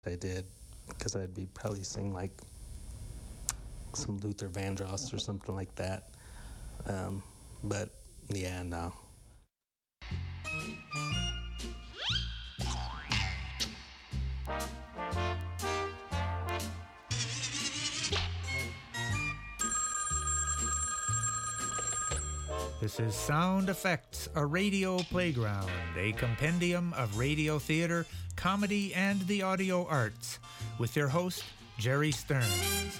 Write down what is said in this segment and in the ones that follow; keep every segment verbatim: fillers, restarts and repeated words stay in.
I did, because I'd be probably sing like some Luther Vandross or something like that. Um, but yeah, no. This is Sound Effects, a radio playground, a compendium of radio theater, comedy, and the audio arts, with your host, Jerry Stearns.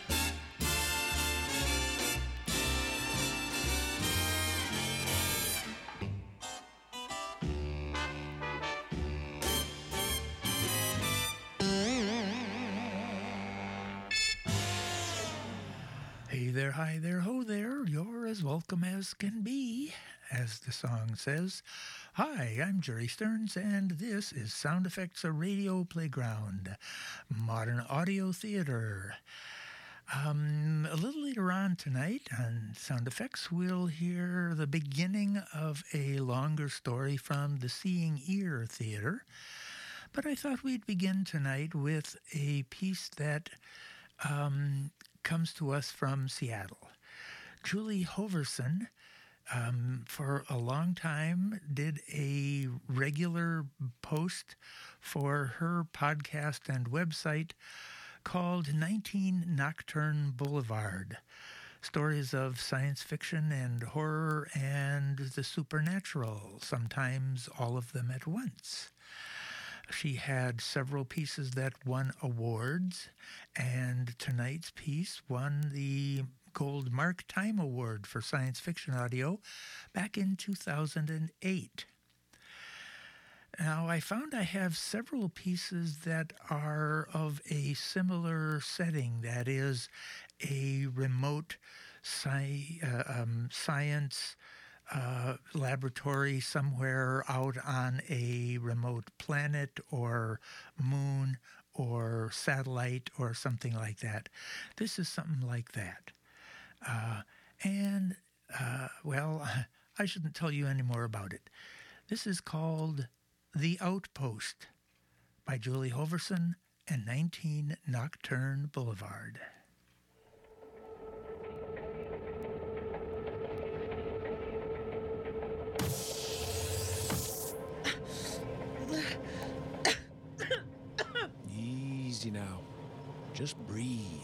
Hey there, hi there, ho there, you're as welcome as can be, as the song says. Hi, I'm Jerry Stearns, and this is Sound Effects, a radio playground, modern audio theater. Um, a little later on tonight on Sound Effects, we'll hear the beginning of a longer story from the Seeing Ear Theater. But I thought we'd begin tonight with a piece that um, comes to us from Seattle. Julie Hoverson, um, for a long time, did a regular post for her podcast and website called nineteen Nocturne Boulevard, stories of science fiction and horror and the supernatural, sometimes all of them at once. She had several pieces that won awards, and tonight's piece won the Gold Mark Time Award for Science Fiction Audio back in two thousand eight. Now, I found I have several pieces that are of a similar setting, that is, a remote sci- uh, um, science Uh, laboratory somewhere out on a remote planet or moon or satellite or something like that. This is something like that. Uh, and, uh, well, I shouldn't tell you any more about it. This is called The Outpost by Julie Hoverson and nineteen Nocturne Boulevard. Easy now. Just breathe.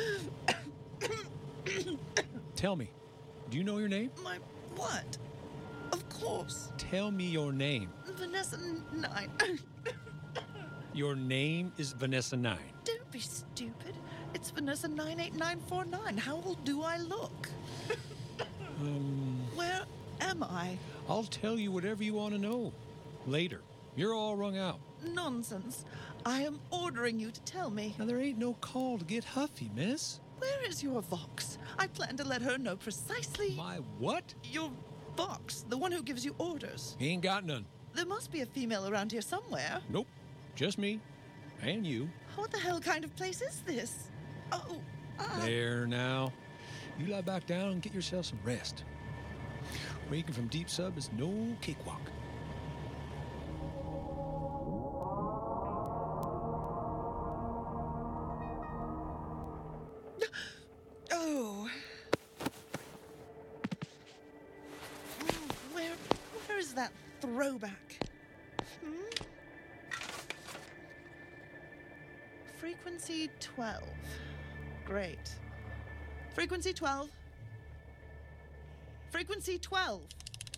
Tell me, do you know your name? My what? Of course. Tell me your name. Vanessa Nine. Your name is Vanessa Nine. Don't be stupid. It's Vanessa nine eight nine four nine. How old do I look? Um, Where am I? I'll tell you whatever you want to know. Later. You're all wrung out. Nonsense. I am ordering you to tell me. Now, there ain't no call to get huffy, miss. Where is your Vox? I plan to let her know precisely... My what? Your Vox, the one who gives you orders. He ain't got none. There must be a female around here somewhere. Nope. Just me. And you. What the hell kind of place is this? Oh, uh... There now. You lie back down and get yourself some rest. Waking from deep sub is no cakewalk. Oh. Where, where is that throwback? Hmm? Frequency twelve. Great. Frequency twelve. Frequency twelve.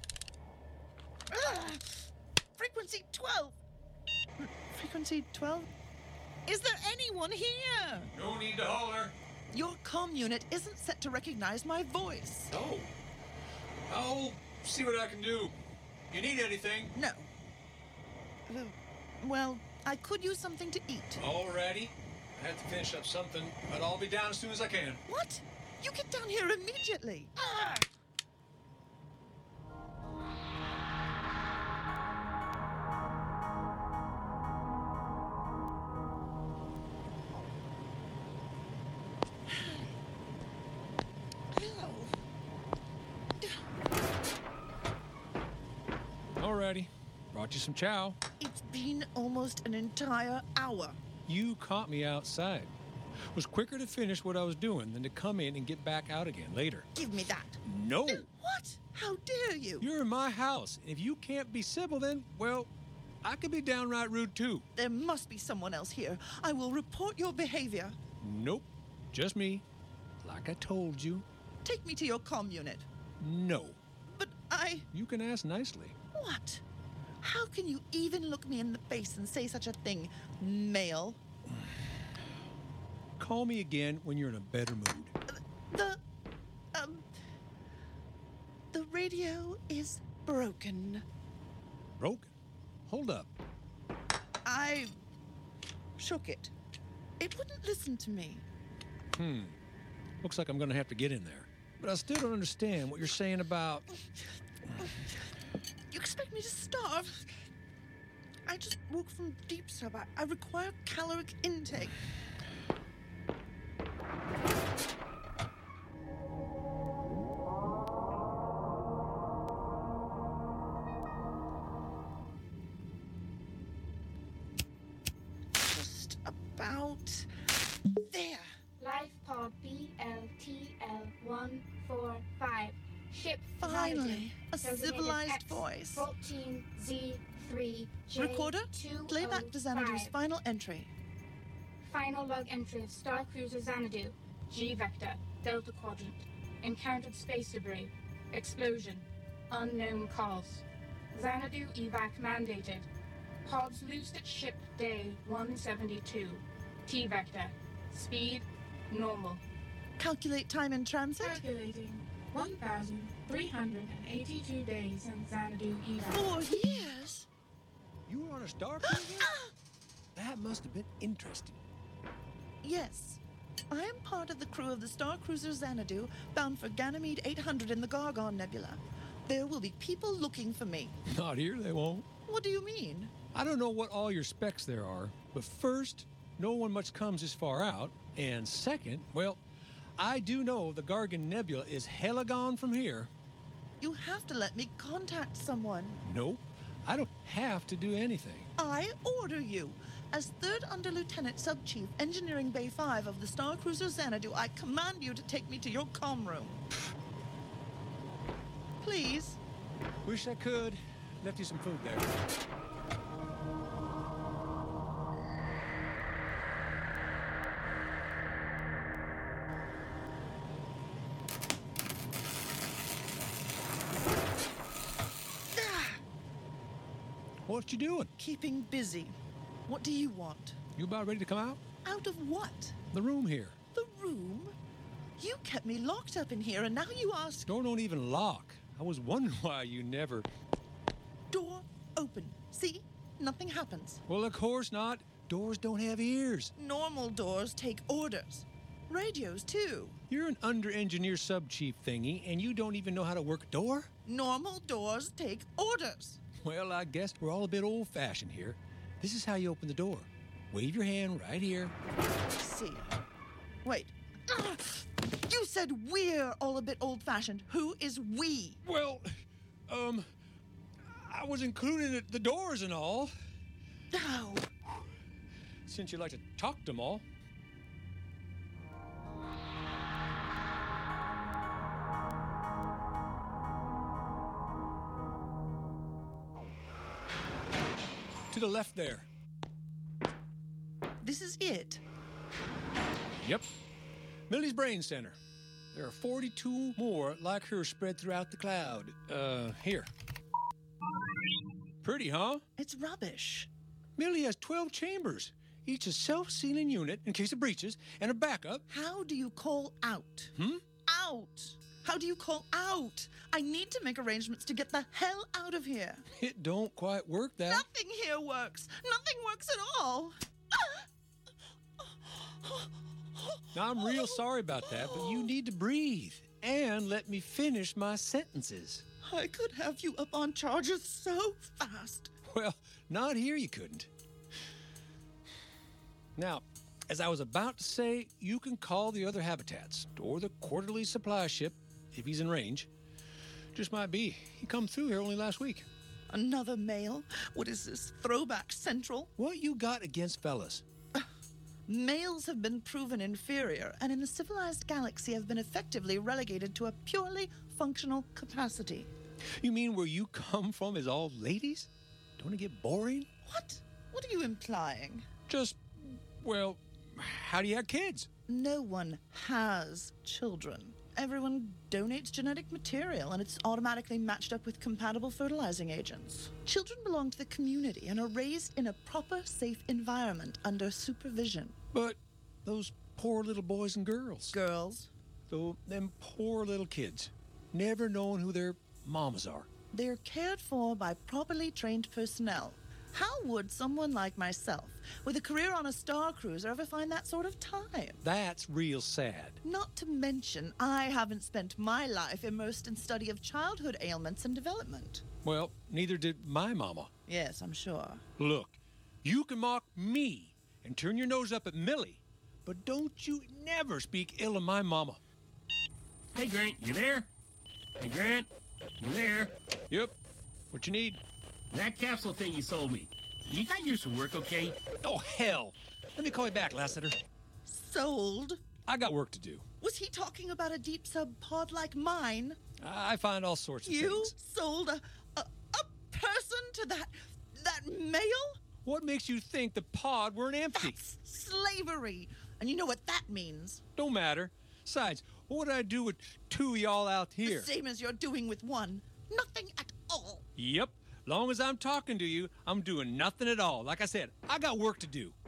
Ugh. Frequency twelve. Frequency twelve? Is there anyone here? No need to holler. Your comm unit isn't set to recognize my voice. Oh. I'll see what I can do. You need anything? No. Uh, Well, I could use something to eat. Alrighty. I have to finish up something, but I'll be down as soon as I can. What? You get down here immediately. Ah! Alrighty. Brought you some chow. It's been almost an entire hour. You caught me outside. It was quicker to finish what I was doing than to come in and get back out again later. Give me that. No! What? How dare you? You're in my house. If you can't be civil, then, well, I could be downright rude too. There must be someone else here. I will report your behavior. Nope. Just me. Like I told you. Take me to your comm unit. No. But I... You can ask nicely. What? How can you even look me in the face and say such a thing, male? Call me again when you're in a better mood. The... Um... The radio is broken. Broken? Hold up. I... shook it. It wouldn't listen to me. Hmm. Looks like I'm gonna have to get in there. But I still don't understand what you're saying about... You expect me to starve? I just woke from deep sub. I, I require caloric intake. Just about there. Life pod B L T L one four five. Ship Finally, a Designated civilized X voice. fourteen Z three J Recorder, play back to Xanadu's final entry. Final log entry of Star Cruiser Xanadu. G Vector, Delta Quadrant. Encountered space debris. Explosion. Unknown cause. Xanadu evac mandated. Pods loosed at ship day one seventy-two. T Vector. Speed, normal. Calculate time in transit. Calculating one thousand three hundred eighty-two days in Xanadu evac. Four years? You were on a Star Cruiser? That must have been interesting. Yes. I am part of the crew of the Star Cruiser Xanadu, bound for Ganymede eight hundred in the Gargon Nebula. There will be people looking for me. Not here, they won't. What do you mean? I don't know what all your specs there are, but first, no one much comes this far out, and second, well, I do know the Gargon Nebula is hella gone from here. You have to let me contact someone. Nope, I don't have to do anything. I order you. As third Under Lieutenant Sub-Chief, Engineering Bay five of the Star Cruiser Xanadu, I command you to take me to your comm room. Please. Wish I could. Left you some food there. What you doing? Keeping busy. What do you want? You about ready to come out? Out of what? The room here. The room? You kept me locked up in here, and now you ask... Door don't even lock. I was wondering why you never... Door open. See? Nothing happens. Well, of course not. Doors don't have ears. Normal doors take orders. Radios, too. You're an under-engineer sub-chief thingy, and you don't even know how to work a door? Normal doors take orders. Well, I guess we're all a bit old-fashioned here. This is how you open the door. Wave your hand right here. See. Wait. Ugh. You said we're all a bit old-fashioned. Who is we? Well, um, I was including the, the doors and all. Oh. Since you like to talk to them all. To the left there. This is it. Yep. Millie's Brain Center. There are forty-two more like her spread throughout the cloud. Uh, here. Pretty, huh? It's rubbish. Millie has twelve chambers, each a self-sealing unit in case of breaches, and a backup. How do you call out? Hmm? Out! How do you call out? I need to make arrangements to get the hell out of here. It don't quite work that. Nothing here works. Nothing works at all. Now, I'm real sorry about that, but you need to breathe and let me finish my sentences. I could have you up on charges so fast. Well, not here you couldn't. Now, as I was about to say, you can call the other habitats or the quarterly supply ship if he's in range. Just might be. He come through here only last week. Another male? What is this, Throwback Central? What you got against fellas? Males have been proven inferior, and in the civilized galaxy have been effectively relegated to a purely functional capacity. You mean where you come from is all ladies? Don't it get boring? What? What are you implying? Just, well, how do you have kids? No one has children. Everyone donates genetic material, and it's automatically matched up with compatible fertilizing agents. Children belong to the community and are raised in a proper, safe environment under supervision. But those poor little boys and girls. Girls, Though them poor little kids, never knowing who their mamas are. they're cared for by properly trained personnel. How would someone like myself, with a career on a star cruiser, ever find that sort of time? That's real sad. Not to mention, I haven't spent my life immersed in study of childhood ailments and development. Well, neither did my mama. Yes, I'm sure. Look, you can mock me and turn your nose up at Millie, but don't you never speak ill of my mama. Hey, Grant, you there? Hey, Grant, you there? Yep. What you need? That capsule thing you sold me. You got yours to work, okay? Oh, hell. Let me call you back, Lassiter. Sold? I got work to do. Was he talking about a deep sub pod like mine? I find all sorts of You things. sold a, a a person to that that male? What makes you think the pod weren't empty? That's slavery. And you know what that means. Don't matter. Besides, what would I do with two of y'all out here? The same as you're doing with one. Nothing at all. Yep. Long as I'm talking to you, I'm doing nothing at all. Like I said, I got work to do.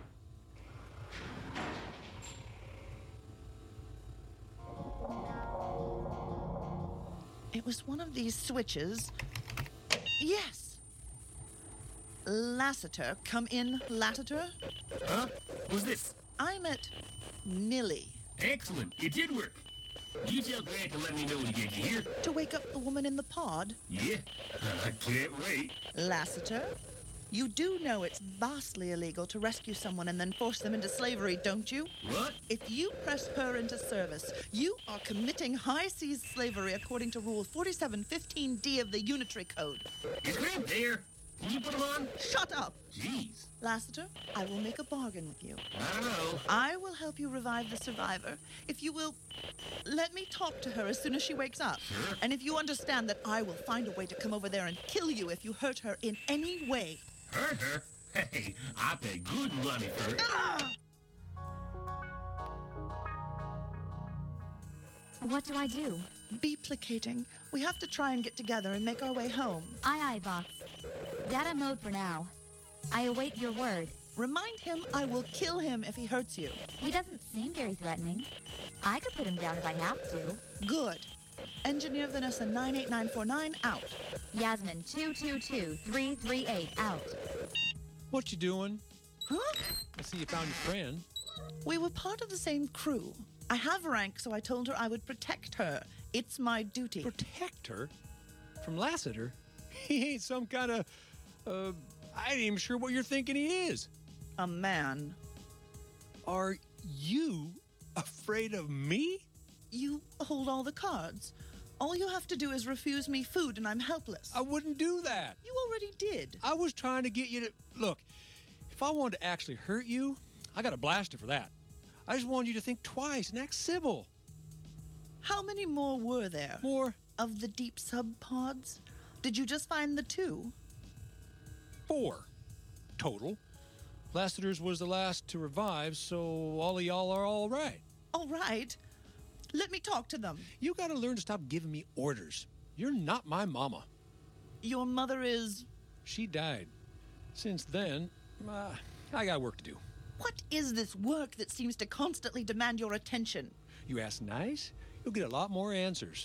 It was one of these switches. Yes. Lassiter, come in, Lassiter. Huh? Who's this? I'm at Millie. Excellent. It did work. You tell Grant to let me know when you get here. To wake up the woman in the pod. Yeah, I can't wait. Lassiter, you do know it's vastly illegal to rescue someone and then force them into slavery, don't you? What? If you press her into service, you are committing high seas slavery according to Rule forty-seven fifteen D of the Unitary Code. Is Grant there? Can you put him on? Shut up! Jeez. Lassiter, I will make a bargain with you. I don't know. I will help you revive the survivor if you will let me talk to her as soon as she wakes up. Sure. And if you understand that I will find a way to come over there and kill you if you hurt her in any way. Hurt her? Hey, I pay good money for it. Ah! What do I do? Be placating. We have to try and get together and make our way home. Aye, aye, boss. Data mode for now. I await your word. Remind him I will kill him if he hurts you. He doesn't seem very threatening. I could put him down if I have to. Good. Engineer Vanessa nine eight nine four nine out. Yasmin two two two three three eight out. What you doing? Huh? I see you found your friend. We were part of the same crew. I have rank, so I told her I would protect her. It's my duty. Protect her? From Lassiter? He ain't some kind of, uh, I ain't even sure what you're thinking he is. A man. Are you afraid of me? You hold all the cards. All you have to do is refuse me food and I'm helpless. I wouldn't do that. You already did. I was trying to get you to, look, if I wanted to actually hurt you, I got a blaster for that. I just wanted you to think twice and act civil. How many more were there? More? Of the deep sub pods? Did you just find the two? Four. Total. Lassiter's was the last to revive, so all of y'all are all right. All right. Let me talk to them. You gotta learn to stop giving me orders. You're not my mama. Your mother is... She died. Since then, uh, I got work to do. What is this work that seems to constantly demand your attention? You ask nice, you'll get a lot more answers.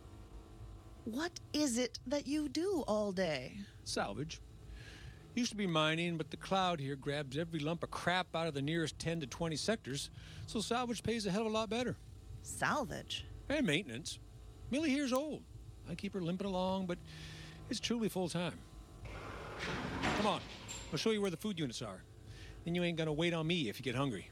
What is it that you do all day? Salvage. Used to be mining, but the cloud here grabs every lump of crap out of the nearest ten to twenty sectors, so salvage pays a hell of a lot better. Salvage? And maintenance. Millie here's old. I keep her limping along, but it's truly full time. Come on, I'll show you where the food units are. Then you ain't gonna wait on me if you get hungry.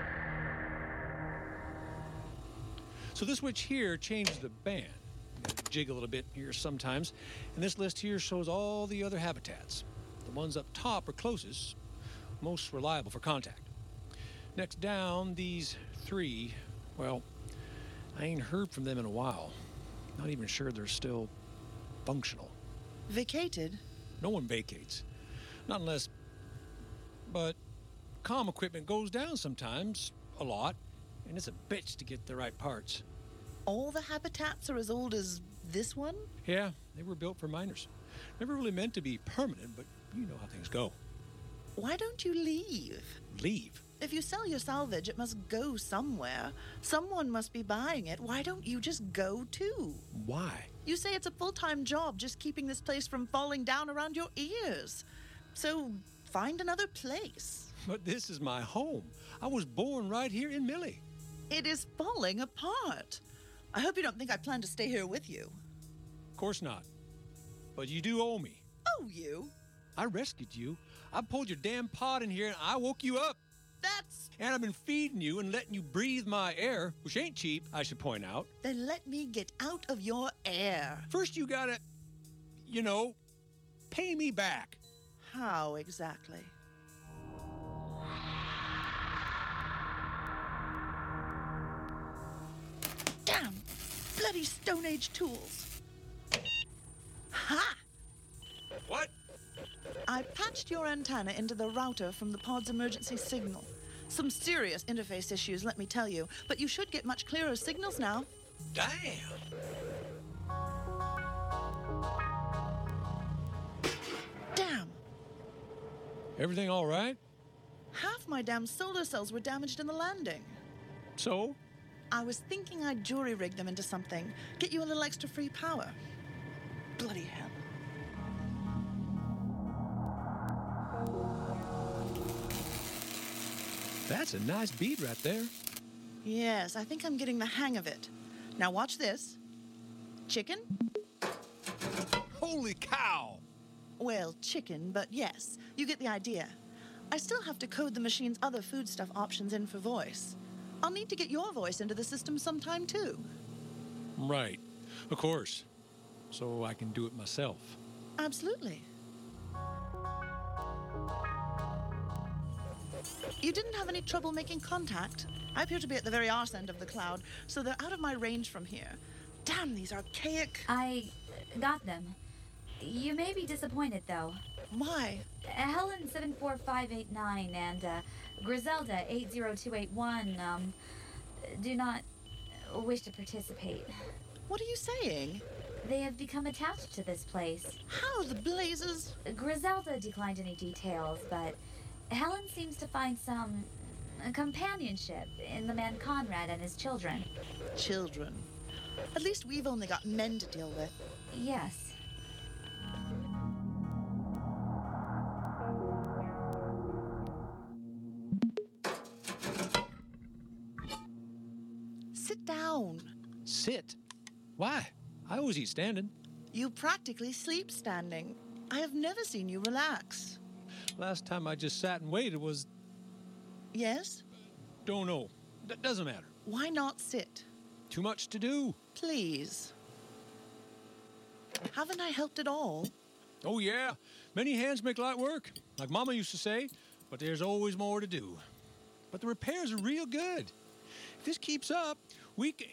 So this switch here changes the band. You gotta jig a little bit here sometimes, and this list here shows all the other habitats. The ones up top are closest, most reliable for contact. Next down, these three, well, I ain't heard from them in a while. Not even sure they're still functional. Vacated? No one vacates. Not unless... But comm equipment goes down sometimes, a lot, and it's a bitch to get the right parts. All the habitats are as old as this one? Yeah, they were built for miners. Never really meant to be permanent, but you know how things go. Why don't you leave? Leave? If you sell your salvage, it must go somewhere. Someone must be buying it. Why don't you just go too? Why? You say it's a full-time job just keeping this place from falling down around your ears. So find another place. But this is my home. I was born right here in Millie. It is falling apart. I hope you don't think I plan to stay here with you. Of course not. But you do owe me. Oh, you? I rescued you. I pulled your damn pod in here and I woke you up. That's... And I've been feeding you and letting you breathe my air, which ain't cheap, I should point out. Then let me get out of your air. First you gotta, you know, pay me back. How exactly? Damn! Bloody Stone Age tools. Ha! What? I patched your antenna into the router from the pod's emergency signal. Some serious interface issues, let me tell you, but you should get much clearer signals now. Damn! Damn! Everything all right? Half my damn solar cells were damaged in the landing. So? I was thinking I'd jury-rig them into something, get you a little extra free power. Bloody hell. That's a nice beat right there. Yes, I think I'm getting the hang of it. Now watch this. Chicken? Holy cow! Well, chicken, but yes, you get the idea. I still have to code the machine's other foodstuff options in for voice. I'll need to get your voice into the system sometime, too. Right. Of course. So I can do it myself. Absolutely. You didn't have any trouble making contact? I appear to be at the very arse end of the cloud, so they're out of my range from here. Damn these archaic... I got them. You may be disappointed, though. Why? Helen seven four five eight nine and uh, Griselda eight zero two eight one um, do not wish to participate. What are you saying? They have become attached to this place. How the blazes? Griselda declined any details, but Helen seems to find some companionship in the man Conrad and his children. Children? At least we've only got men to deal with. Yes. Sit down. Sit? Why? I always eat standing. You practically sleep standing. I have never seen you relax. Last time I just sat and waited was... Yes? Don't know. That doesn't matter. Why not sit? Too much to do. Please. Haven't I helped at all? Oh, yeah. Many hands make light work, like Mama used to say, but there's always more to do. But the repairs are real good. If this keeps up, we can...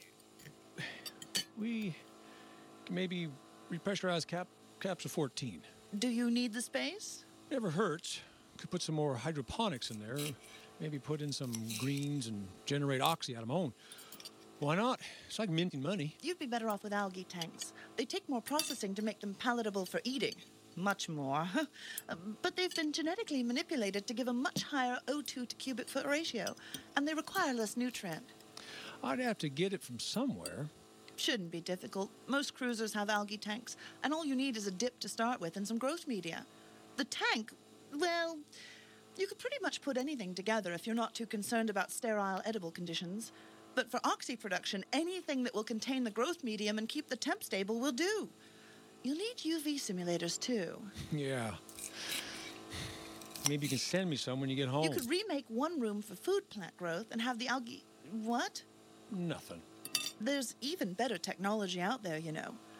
We can maybe repressurize cap, capsule fourteen. Do you need the space? Never hurts. Could put some more hydroponics in there. Maybe put in some greens and generate oxy out of my own. Why not? It's like minting money. You'd be better off with algae tanks. They take more processing to make them palatable for eating. Much more. But they've been genetically manipulated to give a much higher O two to cubic foot ratio, and they require less nutrient. I'd have to get it from somewhere. Shouldn't be difficult. Most cruisers have algae tanks, and all you need is a dip to start with and some growth media. The tank, well, you could pretty much put anything together if you're not too concerned about sterile edible conditions. But for oxy production, anything that will contain the growth medium and keep the temp stable will do. You'll need U V simulators, too. Yeah. Maybe you can send me some when you get home. You could remake one room for food plant growth and have the algae... What? Nothing. There's even better technology out there, you know.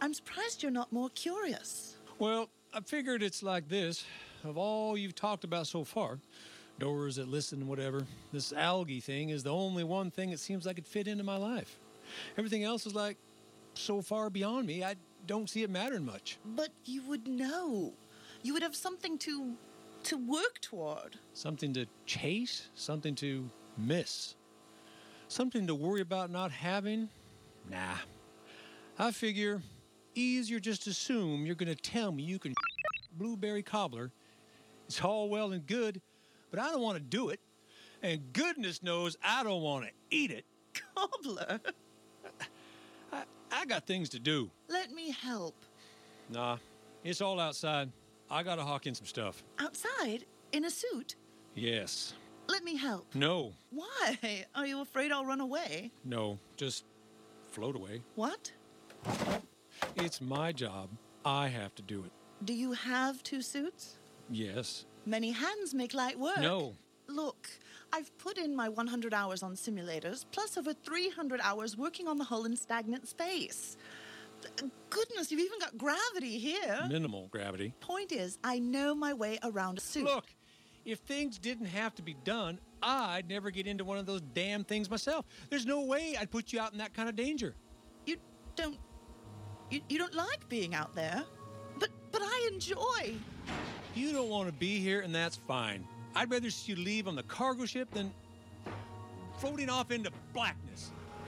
I'm surprised you're not more curious. Well, I figured it's like this. Of all you've talked about so far, doors that listen, whatever, this algae thing is the only one thing that seems like it fit into my life. Everything else is like so far beyond me, I don't see it mattering much. But you would know. You would have something to to work toward. Something to chase, something to miss. Something to worry about not having? Nah. I figure easier just assume you're going to tell me you can blueberry cobbler. It's all well and good, but I don't want to do it. And goodness knows I don't want to eat it. Cobbler? I, I got things to do. Let me help. Nah, it's all outside. I got to hawk in some stuff. Outside? In a suit? Yes. Let me help. No. Why? Are you afraid I'll run away? No, just float away. What? It's my job. I have to do it. Do you have two suits? Yes. Many hands make light work. No. Look, I've put in my one hundred hours on simulators, plus over three hundred hours working on the hull in stagnant space. Goodness, you've even got gravity here. Minimal gravity. Point is, I know my way around a suit. Look, if things didn't have to be done, I'd never get into one of those damn things myself. There's no way I'd put you out in that kind of danger. You don't... You, you don't like being out there. But, but I enjoy. You don't want to be here, and that's fine. I'd rather see you leave on the cargo ship than floating off into blackness.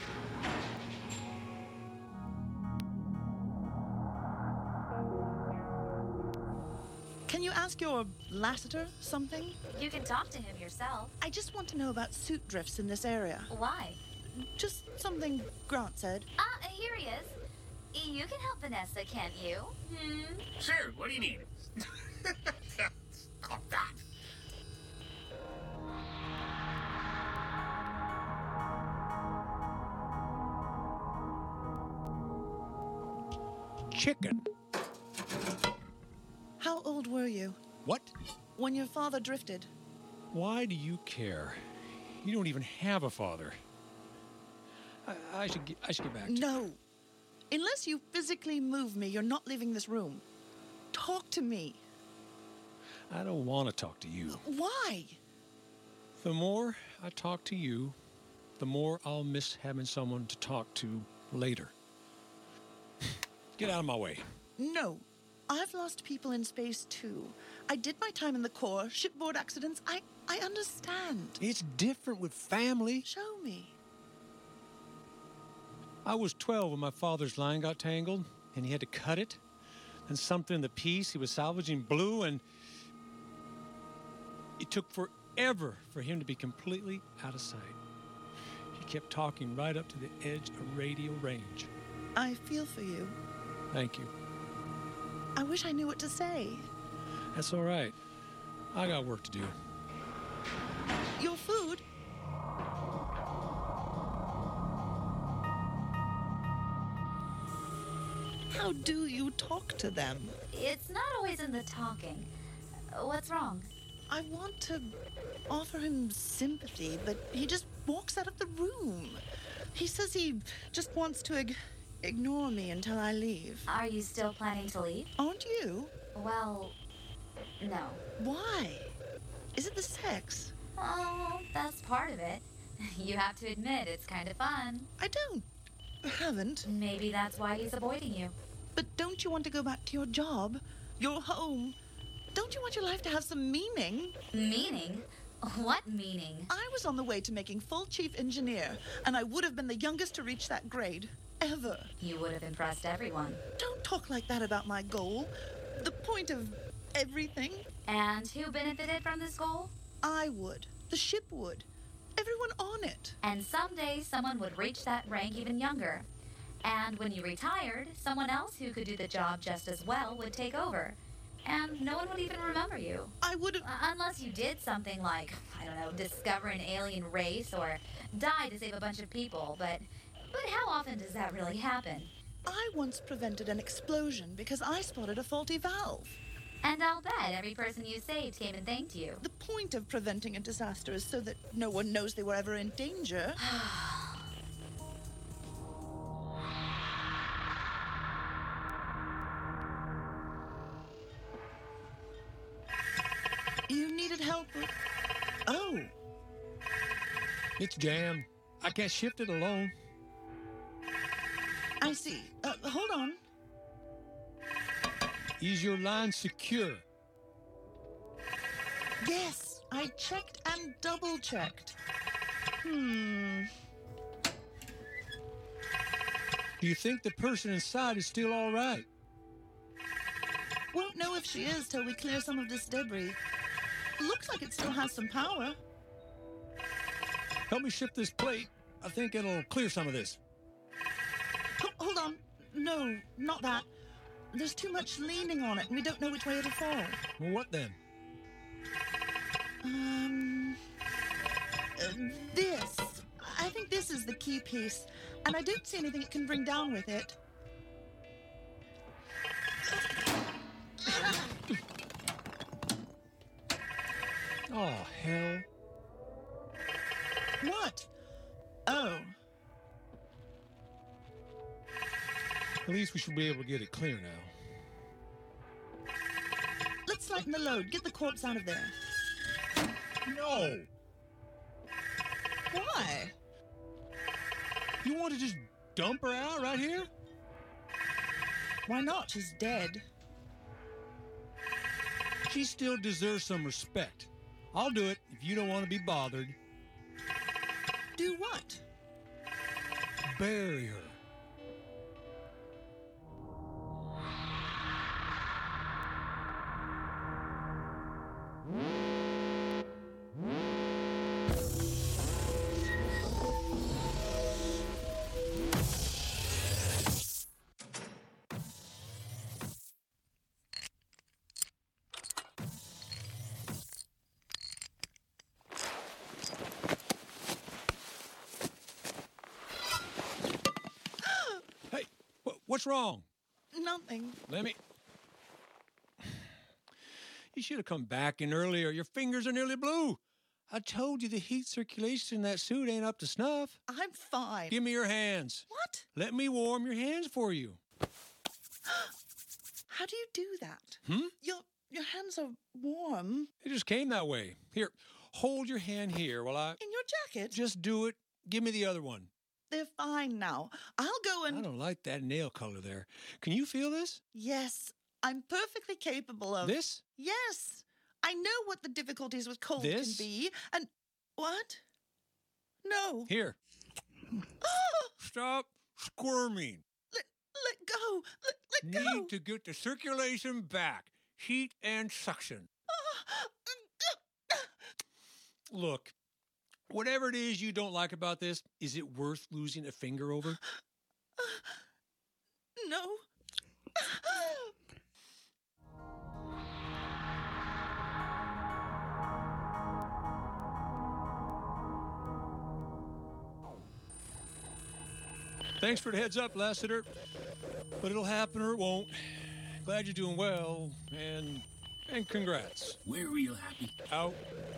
Can you ask your Lassiter something? You can talk to him yourself. I just want to know about suit drifts in this area. Why? Just something Grant said. Ah, here he is. You can help Vanessa, can't you? Hmm? Sure, what do you need? Oh, God. Chicken. How old were you What? when your father drifted? Why do you care? You don't even have a father. I, I should get, I should get back to No. Unless you physically move me, you're not leaving this room. Talk to me. I don't want to talk to you. Why? The more I talk to you, the more I'll miss having someone to talk to later. Get out of my way. No. I've lost people in space too. I did my time in the Corps, shipboard accidents. I, I understand. It's different with family. Show me. I was twelve when my father's line got tangled, and he had to cut it. And something in the piece he was salvaging blew, and it took forever for him to be completely out of sight. He kept talking right up to the edge of radio range. I feel for you. Thank you. I wish I knew what to say. That's all right. I got work to do. Your food? How do you talk to them? It's not always in the talking. What's wrong? I want to offer him sympathy, but he just walks out of the room. He says he just wants to ig- ignore me until I leave. Are you still planning to leave? Aren't you? Well, no. Why? Is it the sex? Oh, that's part of it. You have to admit it's kind of fun. I don't. Haven't. Maybe that's why he's avoiding you. But don't you want to go back to your job? Your home? Don't you want your life to have some meaning? Meaning? What meaning? I was on the way to making full chief engineer, and I would have been the youngest to reach that grade. Ever. You would have impressed everyone. Don't talk like that about my goal. The point of everything. And who benefited from this goal? I would. The ship would. Everyone on it. And someday someone would reach that rank even younger. And when you retired, someone else who could do the job just as well would take over. And no one would even remember you. I would have... Uh, unless you did something like, I don't know, discover an alien race or die to save a bunch of people. But, but how often does that really happen? I once prevented an explosion because I spotted a faulty valve. And I'll bet every person you saved came and thanked you. The point of preventing a disaster is so that no one knows they were ever in danger. help, but... Oh. It's jammed. I can't shift it alone. I see. Uh, hold on. Is your line secure? Yes, I checked and double-checked. Hmm. Do you think the person inside is still all right? Won't know if she is till we clear some of this debris. Looks like it still has some power. Help me shift this plate. I think it'll clear some of this. Ho- hold on. No, not that. There's too much leaning on it, and we don't know which way it'll fall. Well, what then? Um... uh, this. I think this is the key piece, and I don't see anything it can bring down with it. Oh, hell. What? Oh. At least we should be able to get it clear now. Let's lighten the load. Get the corpse out of there. No! Why? You want to just dump her out right here? Why not? She's dead. She still deserves some respect. I'll do it if you don't want to be bothered. Do what? Bury her. Hey, wh- what's wrong? Nothing. Let me... You should have come back in earlier. Your fingers are nearly blue. I told you the heat circulation in that suit ain't up to snuff. I'm fine. Give me your hands. What? Let me warm your hands for you. How do you do that? Hmm? Your your hands are warm. It just came that way. Here, hold your hand here while I... In your jacket? Just do it. Give me the other one. They're fine now. I'll go and... I don't like that nail color there. Can you feel this? Yes, I'm perfectly capable of... This? Yes. I know what the difficulties with cold This? can be, and... What? No. Here. Ah! Stop squirming. Let, let go. Let, let Need go. to get the circulation back. Heat and suction. Look, whatever it is you don't like about this, is it worth losing a finger over? No. Thanks for the heads up, Lassiter. But it'll happen or it won't. Glad you're doing well, and and congrats. We're real happy. Out.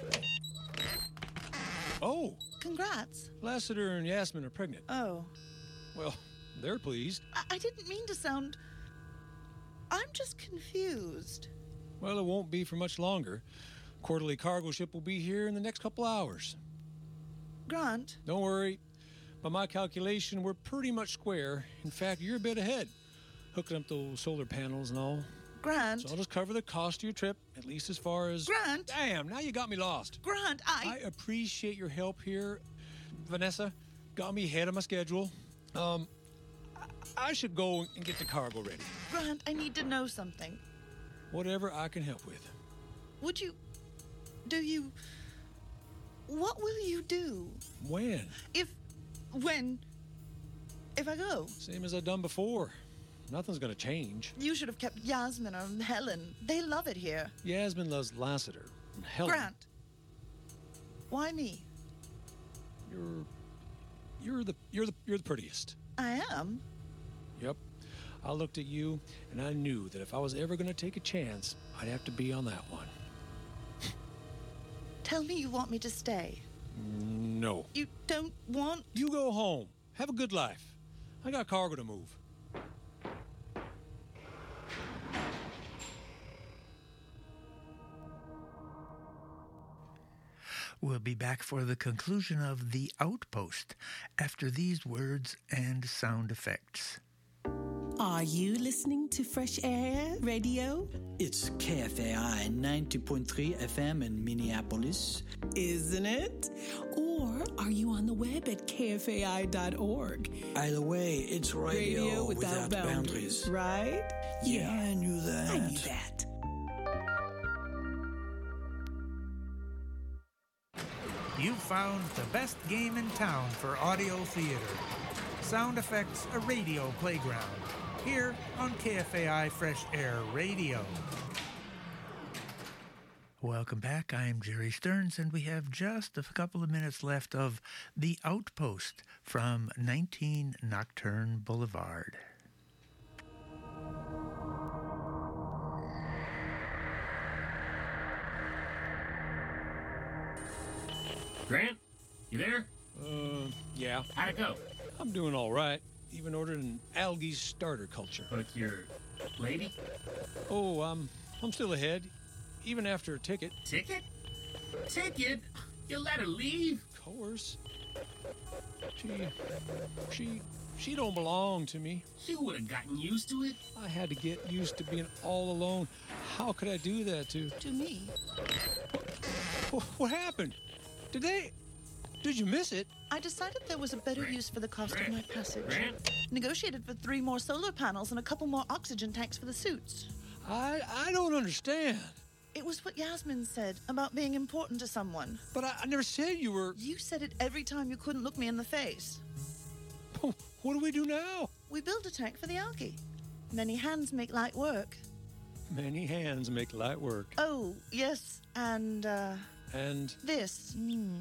Oh, Congrats. Lassiter and Yasmin are pregnant. Oh. Well, they're pleased. I, I didn't mean to sound... I'm just confused. Well, it won't be for much longer. Quarterly cargo ship will be here in the next couple hours. Grant, Don't worry. By my calculation, we're pretty much square. In fact, you're a bit ahead. Hooking up those solar panels and all. Grant, So I'll just cover the cost of your trip, at least as far as... Grant, Damn, now you got me lost. Grant, I... I appreciate your help here, Vanessa. Got me ahead of my schedule. Um, I I should go and get the cargo ready. Grant, I need to know something. Whatever I can help with. Would you... Do you... What will you do When? if... When... If I go? Same as I've done before. Nothing's gonna change. You should have kept Yasmin or Helen. They love it here. Yasmin loves Lassiter. And Helen, Grant. Why me? you're... You're the, you're the, you're the prettiest. I am. Yep. I looked at you, and I knew that if I was ever gonna take a chance, I'd have to be on that one. Tell me you want me to stay. No. You don't want... You go home. Have a good life. I got cargo to move. We'll be back for the conclusion of The Outpost after these words and sound effects. Are you listening to Fresh Air Radio? It's K F A I ninety point three F M in Minneapolis. Isn't it? Or are you on the web at K F A I dot org? Either way, it's radio, radio without, without boundaries, boundaries. Right? Yeah, I knew that. I knew that. You found the best game in town for audio theater. Sound Effects, a radio playground. Here on K F A I Fresh Air Radio. Welcome back. I'm Jerry Stearns, and we have just a couple of minutes left of The Outpost from nineteen Nocturne Boulevard. Grant, you there? Uh, yeah. How'd it go? I'm doing all right. Even ordered an algae starter culture. But your lady? Oh, um, I'm still ahead, even after a ticket. Ticket? Ticket? You let her leave? Of course. She, she, she don't belong to me. She would have gotten used to it. I had to get used to being all alone. How could I do that to... To me. What, what happened? Did they... Did you miss it? I decided there was a better Grant, use for the cost Grant, of my passage. Grant. Negotiated for three more solar panels and a couple more oxygen tanks for the suits. I I don't understand. It was what Yasmin said about being important to someone. But I, I never said you were... You said it every time you couldn't look me in the face. What do we do now? We build a tank for the algae. Many hands make light work. Many hands make light work. Oh, yes, and, uh... And... This. Mm.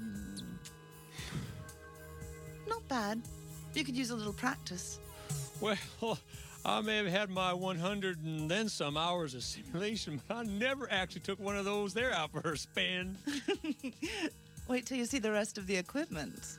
Not bad. You could use a little practice. Well, I may have had my one hundred and then some hours of simulation, but I never actually took one of those there out for a spin. Wait till you see the rest of the equipment.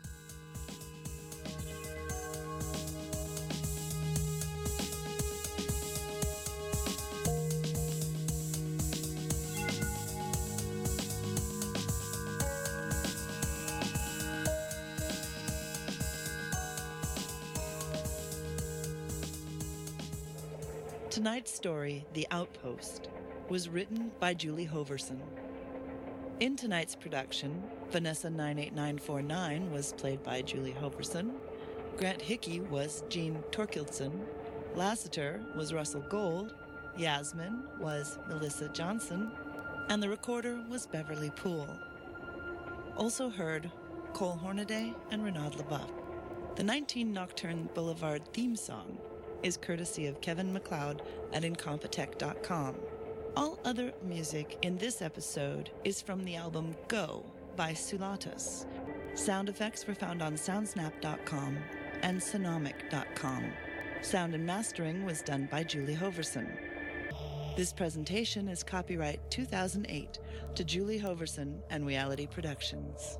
Tonight's story, The Outpost, was written by Julie Hoverson. In tonight's production, Vanessa nine eight nine four nine was played by Julie Hoverson, Grant Hickey was Gene Torkildson, Lassiter was Russell Gold, Yasmin was Melissa Johnson, and the recorder was Beverly Poole. Also heard Cole Hornaday and Renaud LeBeuf. The nineteen Nocturne Boulevard theme song is courtesy of Kevin MacLeod at Incompetech dot com. All other music in this episode is from the album Go by Sulatus. Sound effects were found on soundsnap dot com and sonomic dot com. Sound and mastering was done by Julie Hoverson. This presentation is copyright two thousand eight to Julie Hoverson and Reality Productions.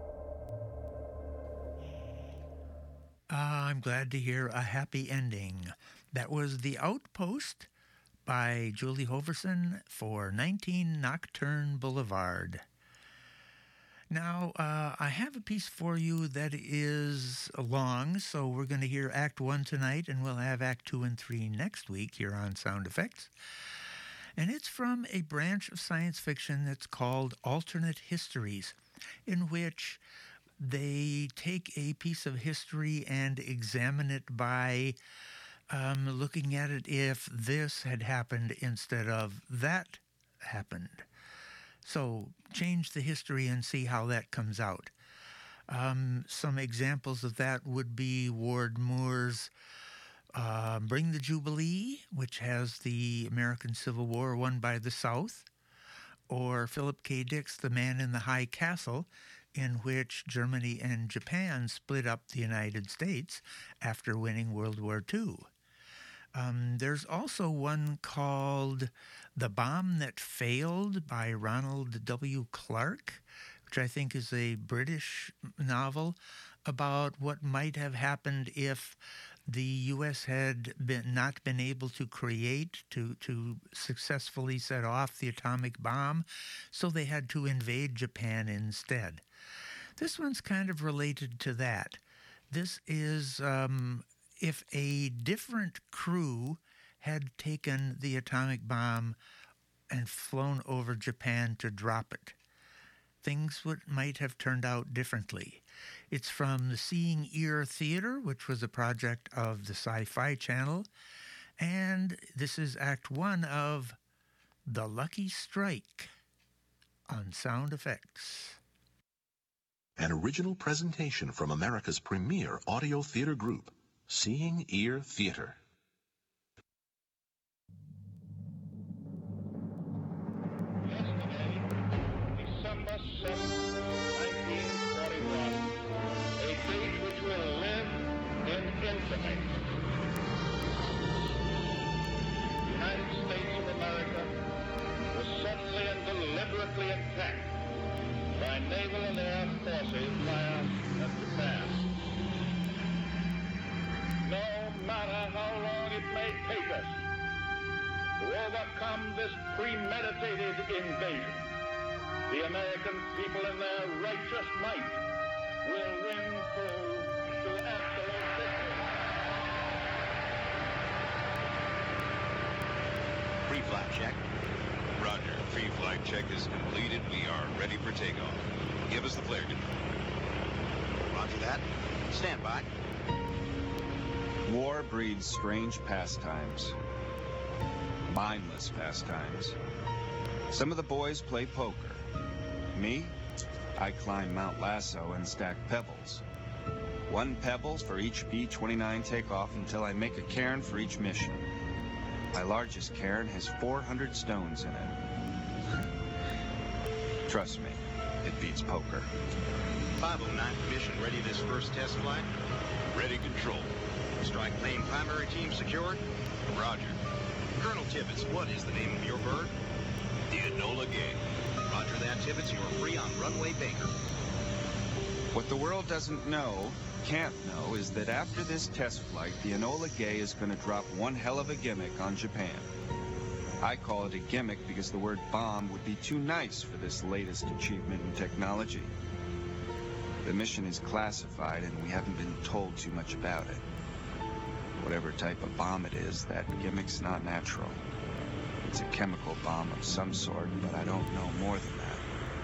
Uh, I'm glad to hear a happy ending. That was The Outpost by Julie Hoverson for nineteen Nocturne Boulevard. Now, uh, I have a piece for you that is long, so we're going to hear Act one tonight, and we'll have Act two and three next week here on Sound Effects. And it's from a branch of science fiction that's called Alternate Histories, in which they take a piece of history and examine it by um, looking at it if this had happened instead of that happened. So change the history and see how that comes out. Um, some examples of that would be Ward Moore's uh, Bring the Jubilee, which has the American Civil War won by the South, or Philip K. Dick's The Man in the High Castle, in which Germany and Japan split up the United States after winning World War Two. Um, there's also one called The Bomb That Failed by Ronald W. Clark, which I think is a British novel about what might have happened if the U S had been not been able to create, to, to successfully set off the atomic bomb, so they had to invade Japan instead. This one's kind of related to that. This is um, if a different crew had taken the atomic bomb and flown over Japan to drop it, things would, might have turned out differently. It's from the Seeing Ear Theater, which was a project of the Sci-Fi Channel, and this is Act One of The Lucky Strike on Sound Effects. An original presentation from America's premier audio theater group, Seeing Ear Theater. December seventh, nineteen forty-one, a date which will live in infamy. The United States of America was suddenly and deliberately attacked by naval and air forces via Japan. No matter how long it may take us to overcome this premeditated invasion, the American people in their righteous might will win through to absolute victory. Pre-flight check. Roger. Pre-flight check is completed. We are ready for takeoff. Give us the flare control. Roger that. Stand by. War breeds strange pastimes. Mindless pastimes. Some of the boys play poker. Me? I climb Mount Lasso and stack pebbles. One pebbles for each B twenty-nine takeoff until I make a cairn for each mission. My largest cairn has four hundred stones in it. Trust me, it beats poker. five oh nine mission readiness first test flight. Ready control. Strike plane primary team secured. Roger. Colonel Tibbets, what is the name of your bird? The Enola Gay. Roger that, Tibbets. You're free on runway Baker. What the world doesn't know, can't know, is that after this test flight, the Enola Gay is going to drop one hell of a gimmick on Japan. I call it a gimmick because the word bomb would be too nice for this latest achievement in technology. The mission is classified and we haven't been told too much about it. Whatever type of bomb it is, that gimmick's not natural. It's a chemical bomb of some sort, but I don't know more than that.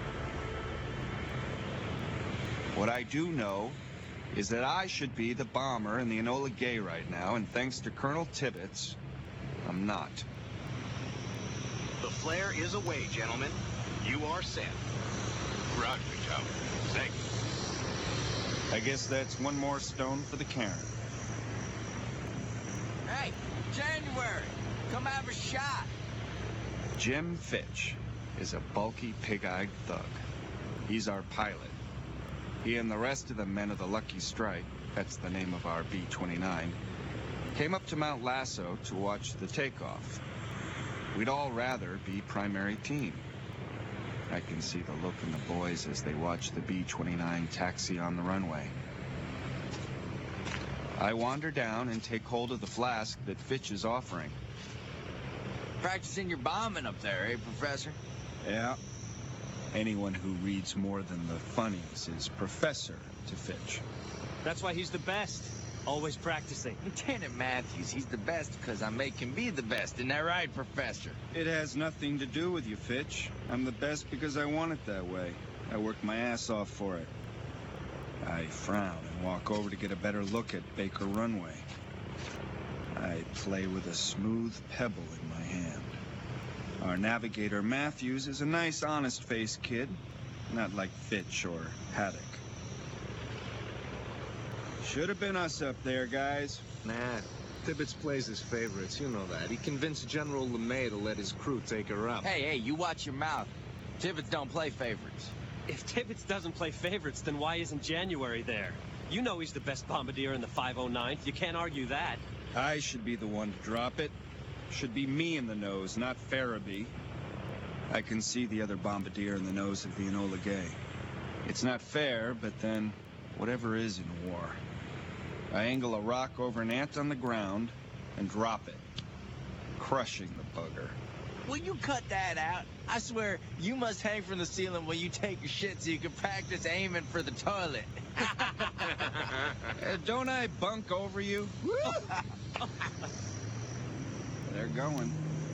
What I do know is that I should be the bomber in the Enola Gay right now, and thanks to Colonel Tibbets, I'm not. The flare is away, gentlemen. You are set. Roger, Joe. Thank you. I guess that's one more stone for the cairn. Hey, January, come have a shot. Jim Fitch is a bulky, pig-eyed thug. He's our pilot. He and the rest of the men of the Lucky Strike, that's the name of our B twenty-nine, came up to Mount Lasso to watch the takeoff. We'd all rather be primary team. I can see the look in the boys as they watch the B twenty-nine taxi on the runway. I wander down and take hold of the flask that Fitch is offering. Practicing your bombing up there, eh, Professor? Yeah. Anyone who reads more than the funnies is Professor to Fitch. That's why he's the best. Always practicing. Lieutenant Matthews, he's the best because I make him be the best. Isn't that right, Professor? It has nothing to do with you, Fitch. I'm the best because I want it that way. I worked my ass off for it. I frown and walk over to get a better look at Baker Runway. I play with a smooth pebble in my hand. Our navigator, Matthews, is a nice, honest-faced kid. Not like Fitch or Haddock. Should have been us up there, guys. Nah, Tibbets plays his favorites, you know that. He convinced General LeMay to let his crew take her up. Hey, hey, you watch your mouth. Tibbets don't play favorites. If Tibbets doesn't play favorites, then why isn't January there? You know he's the best bombardier in the five oh ninth. You can't argue that. I should be the one to drop it. Should be me in the nose, not Farabee. I can see the other bombardier in the nose of the Enola Gay. It's not fair, but then, whatever is in war. I angle a rock over an ant on the ground and drop it, crushing the bugger. Will you cut that out? I swear, you must hang from the ceiling when you take your shit so you can practice aiming for the toilet. Uh, don't I bunk over you? They're going.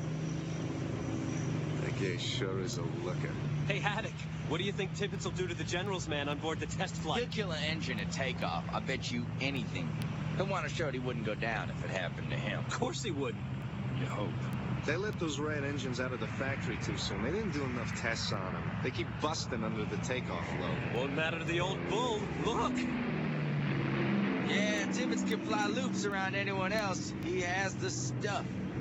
That guy sure is a looker. Hey, Haddock, what do you think Tibbets will do to the General's man on board the test flight? He'll kill an engine at takeoff. I bet you anything. He'll want to show that he wouldn't go down if it happened to him. Of course he wouldn't. You hope. They let those red engines out of the factory too soon. They didn't do enough tests on them. They keep busting under the takeoff load. Won't matter to the old bull. Look! Yeah, Tibbets can fly loops around anyone else. He has the stuff.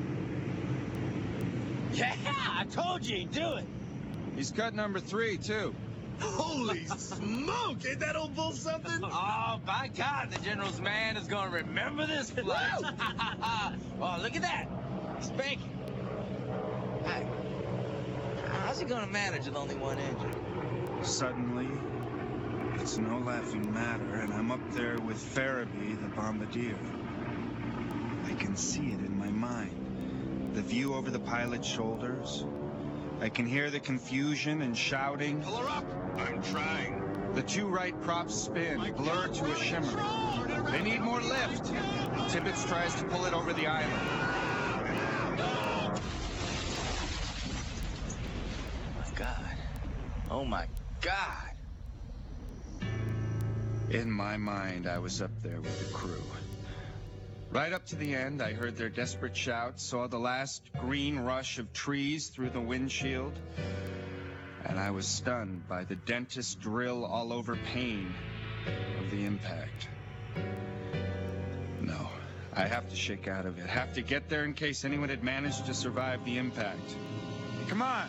Yeah, I told you he'd do it. He's cut number three, too. Holy smoke! Ain't that old bull something? Oh, by God, the General's man is going to remember this flight. Oh, look at that. Spanking. Hey, how's he going to manage with only one engine? Suddenly, it's no laughing matter, and I'm up there with Farabee, the bombardier. I can see it in my mind. The view over the pilot's shoulders. I can hear the confusion and shouting. Pull her up! I'm trying. The two right props spin, blur to a shimmer. They need more lift. Tibbets tries to pull it over the island. Oh, my God. In my mind, I was up there with the crew. Right up to the end, I heard their desperate shouts, saw the last green rush of trees through the windshield, and I was stunned by the dentist drill all over pain of the impact. No, I have to shake out of it. Have to get there in case anyone had managed to survive the impact. Hey, come on!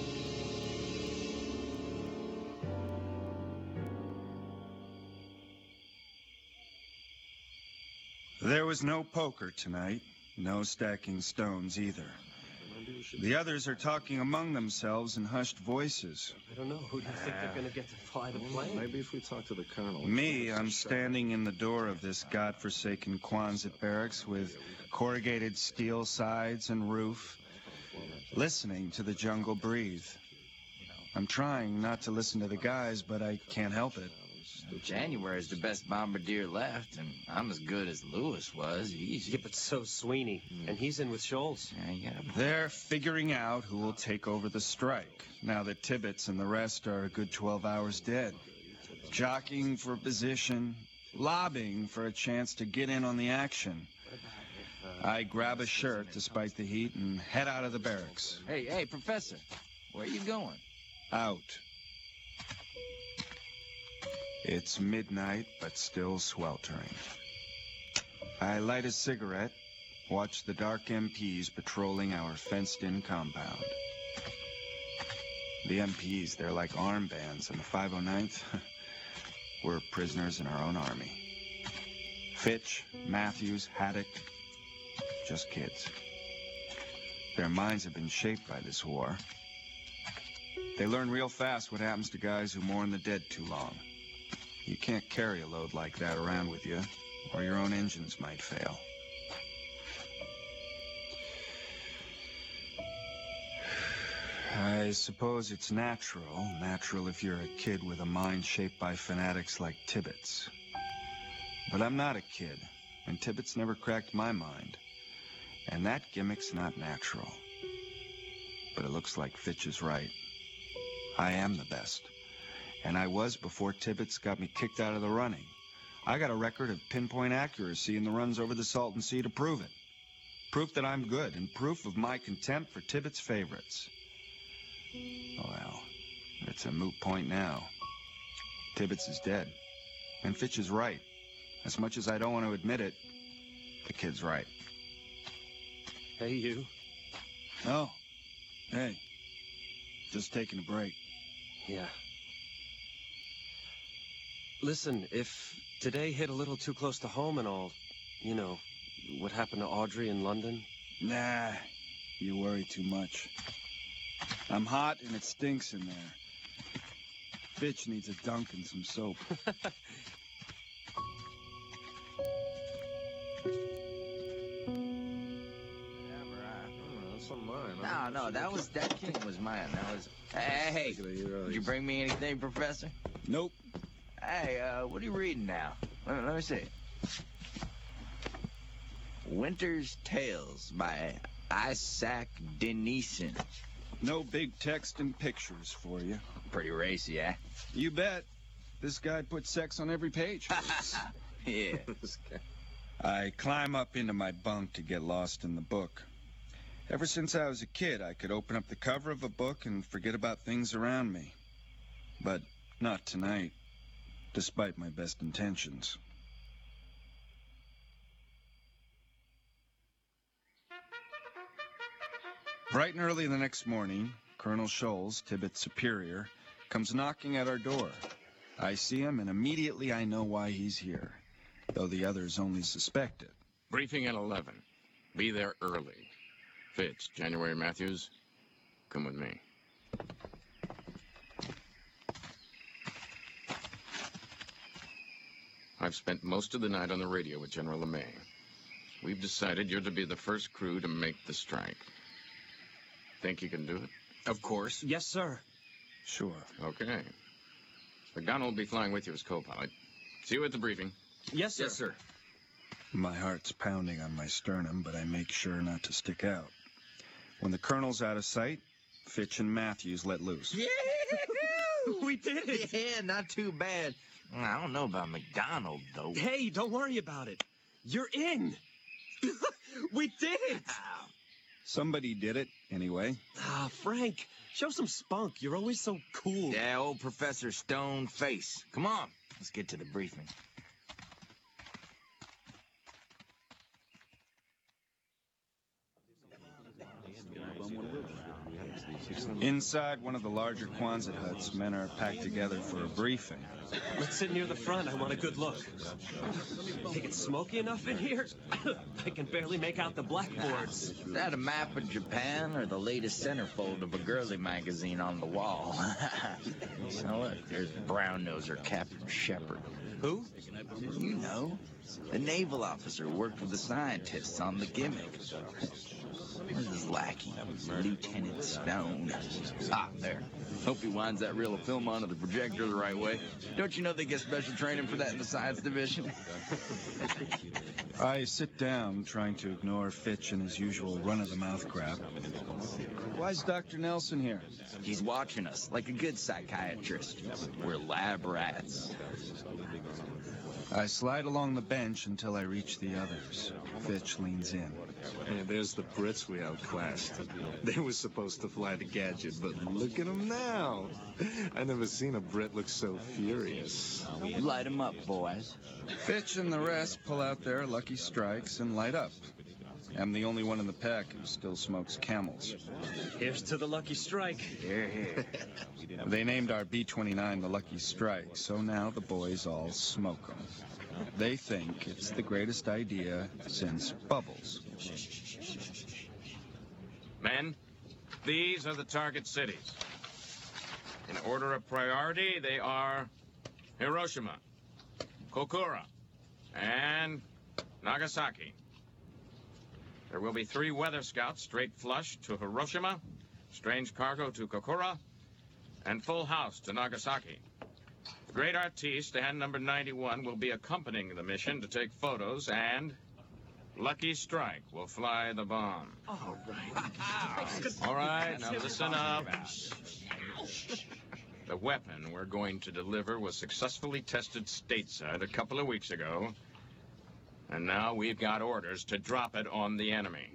There was no poker tonight, no stacking stones either. The others are talking among themselves in hushed voices. I don't know. Who do you think they're going to get to fly the plane? Maybe if we talk to the colonel. Me, I'm standing in the door of this godforsaken Quonset barracks with corrugated steel sides and roof, listening to the jungle breathe. I'm trying not to listen to the guys, but I can't help it. January is the best bombardier left, and I'm as good as Lewis was. Easy. Yeah, but so Sweeney, mm. and he's in with Scholes. Yeah, you gotta... They're figuring out who will take over the strike, now that Tibbets and the rest are a good twelve hours dead. Jockeying for a position, lobbying for a chance to get in on the action. I grab a shirt despite the heat and head out of the barracks. Hey, hey, Professor, where are you going? Out. It's midnight, but still sweltering. I light a cigarette, watch the dark M Ps patrolling our fenced-in compound. The M Ps, they're like armbands in the five oh ninth. We're prisoners in our own army. Fitch, Matthews, Haddock, just kids. Their minds have been shaped by this war. They learn real fast what happens to guys who mourn the dead too long. You can't carry a load like that around with you, or your own engines might fail. I suppose it's natural. Natural if you're a kid with a mind shaped by fanatics like Tibbets. But I'm not a kid, and Tibbets never cracked my mind. And that gimmick's not natural. But it looks like Fitch is right. I am the best. And I was before Tibbets got me kicked out of the running. I got a record of pinpoint accuracy in the runs over the Salton Sea to prove it. Proof that I'm good, and proof of my contempt for Tibbets' favorites. Well, it's a moot point now. Tibbets is dead. And Fitch is right. As much as I don't want to admit it, the kid's right. Hey, you. Oh. Hey. Just taking a break. Yeah. Listen, if today hit a little too close to home and all, you know, what happened to Audrey in London? Nah, you worry too much. I'm hot and it stinks in there. Fitch needs a dunk and some soap. No, no, that was, that king was mine. That was, hey, did you bring me anything, Professor? Nope. Hey, uh, what are you reading now? Let, let me see. Winter's Tales by Isaac Denison. No big text and pictures for you. Pretty racy, eh? You bet. This guy puts sex on every page. Yeah. I climb up into my bunk to get lost in the book. Ever since I was a kid, I could open up the cover of a book and forget about things around me. But not tonight, despite my best intentions. Bright and early the next morning, Colonel Scholes, Tibbet's superior, comes knocking at our door. I see him, and immediately I know why he's here, though the others only suspect it. Briefing at eleven. Be there early. Fitz, January Matthews, come with me. I've spent most of the night on the radio with General LeMay. We've decided you're to be the first crew to make the strike. Think you can do it? Of course. Yes, sir. Sure. Okay. McDonald will be flying with you as co-pilot. See you at the briefing. Yes, sir. Yes, sir. My heart's pounding on my sternum, but I make sure not to stick out. When the colonel's out of sight, Fitch and Matthews let loose. Yeah! We did it! Yeah, not too bad. I don't know about McDonald, though. Hey, don't worry about it. You're in. We did it! Somebody did it, anyway. Ah, Frank, show some spunk. You're always so cool. Yeah, old Professor Stone Face. Come on, let's get to the briefing. Inside one of the larger Quonset huts, men are packed together for a briefing. Let's sit near the front. I want a good look. Think it's smoky enough in here? I can barely make out the blackboards. Is that a map of Japan or the latest centerfold of a girly magazine on the wall? Now look, there's Brown-Noser Captain Shepard. Who? You know, the naval officer who worked with the scientists on the gimmick. Where's his lackey? Lieutenant Stone. Ah, there. Hope he winds that reel of film onto the projector the right way. Don't you know they get special training for that in the science division? I sit down, trying to ignore Fitch and his usual run-of-the-mouth crap. Why's Doctor Nelson here? He's watching us, like a good psychiatrist. We're lab rats. I slide along the bench until I reach the others. Fitch leans in. Hey, there's the Brits we outclassed. They were supposed to fly the Gadget, but look at them now. I never seen a Brit look so furious. Light them up, boys. Fitch and the rest pull out their Lucky Strikes and light up. I'm the only one in the pack who still smokes Camels. Here's to the Lucky Strike. Here, here. They named our B twenty-nine the Lucky Strike, so now the boys all smoke them. They think it's the greatest idea since Bubbles. Men, these are the target cities. In order of priority, they are Hiroshima, Kokura, and Nagasaki. There will be three weather scouts straight flush to Hiroshima, strange cargo to Kokura, and full house to Nagasaki. The great artiste, stand number ninety-one, will be accompanying the mission to take photos, and Lucky Strike will fly the bomb. All right. All right, now listen up. The weapon we're going to deliver was successfully tested stateside a couple of weeks ago, and now we've got orders to drop it on the enemy.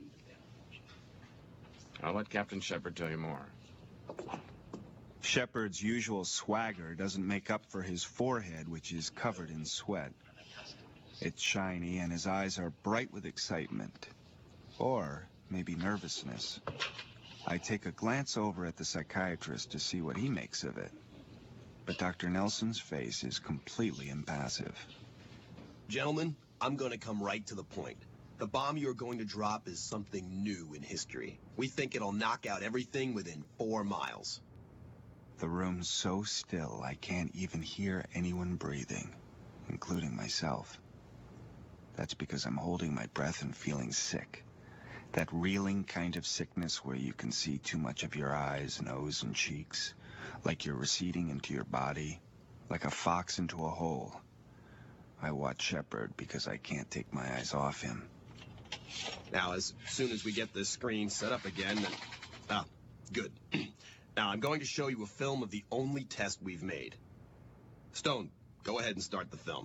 I'll let Captain Shepard tell you more. Shepard's usual swagger doesn't make up for his forehead, which is covered in sweat. It's shiny, and his eyes are bright with excitement. Or maybe nervousness. I take a glance over at the psychiatrist to see what he makes of it. But Doctor Nelson's face is completely impassive. Gentlemen, I'm going to come right to the point. The bomb you're going to drop is something new in history. We think it'll knock out everything within four miles. The room's so still I can't even hear anyone breathing, including myself. That's because I'm holding my breath and feeling sick. That reeling kind of sickness where you can see too much of your eyes, nose, and cheeks, like you're receding into your body, like a fox into a hole. I watch Shepard because I can't take my eyes off him. Now, as soon as we get this screen set up again... And, ah, good. Now, I'm going to show you a film of the only test we've made. Stone, go ahead and start the film.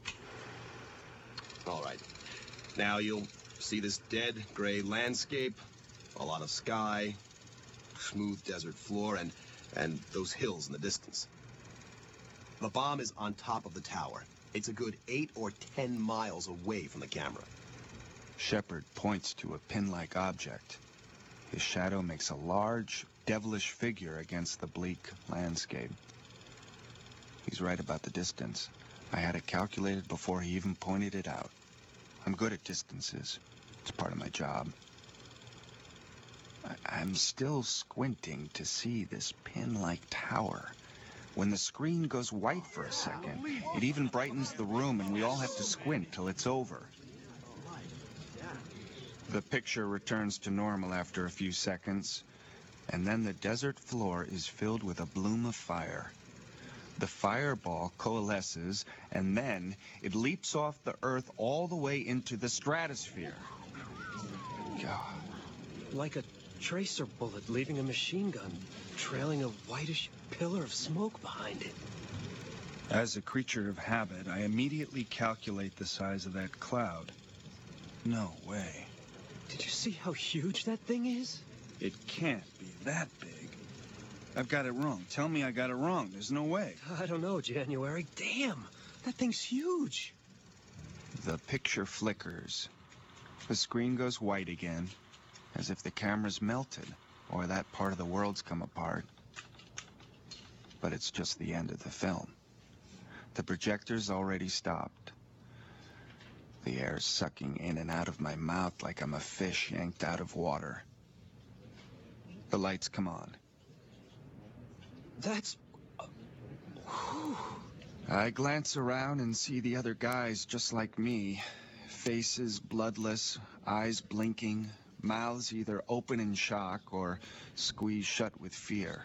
All right. Now, you'll see this dead, gray landscape, a lot of sky, smooth desert floor, and, and those hills in the distance. The bomb is on top of the tower. It's a good eight or ten miles away from the camera. Shepard points to a pin-like object. His shadow makes a large, devilish figure against the bleak landscape. He's right about the distance. I had it calculated before he even pointed it out. I'm good at distances. It's part of my job. I I'm still squinting to see this pin-like tower. When the screen goes white for a second, it even brightens the room and we all have to squint till it's over. The picture returns to normal after a few seconds, and then the desert floor is filled with a bloom of fire. The fireball coalesces, and then it leaps off the earth all the way into the stratosphere. God. Like a tracer bullet leaving a machine gun, trailing a whitish pillar of smoke behind it. As a creature of habit, I immediately calculate the size of that cloud. No way. Did you see how huge that thing is? It can't be that big. I've got it wrong. Tell me I got it wrong. There's no way. I don't know, January. Damn, that thing's huge. The picture flickers. The screen goes white again, as if the camera's melted, or that part of the world's come apart. But it's just the end of the film. The projector's already stopped. The air's sucking in and out of my mouth like I'm a fish yanked out of water. The lights come on. That's... Whew. I glance around and see the other guys just like me. Faces bloodless, eyes blinking, mouths either open in shock or squeezed shut with fear.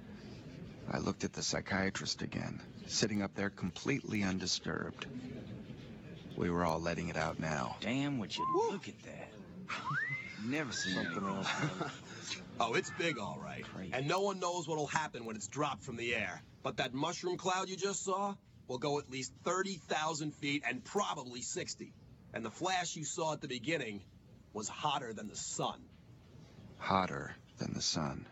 I looked at the psychiatrist again, sitting up there completely undisturbed. We were all letting it out now. Damn, would you Woo. Look at that. Never seen something else. Oh, it's big, all right. Crazy. And no one knows what'll happen when it's dropped from the air. But that mushroom cloud you just saw will go at least thirty thousand feet and probably sixty. And the flash you saw at the beginning was hotter than the sun. Hotter than the sun.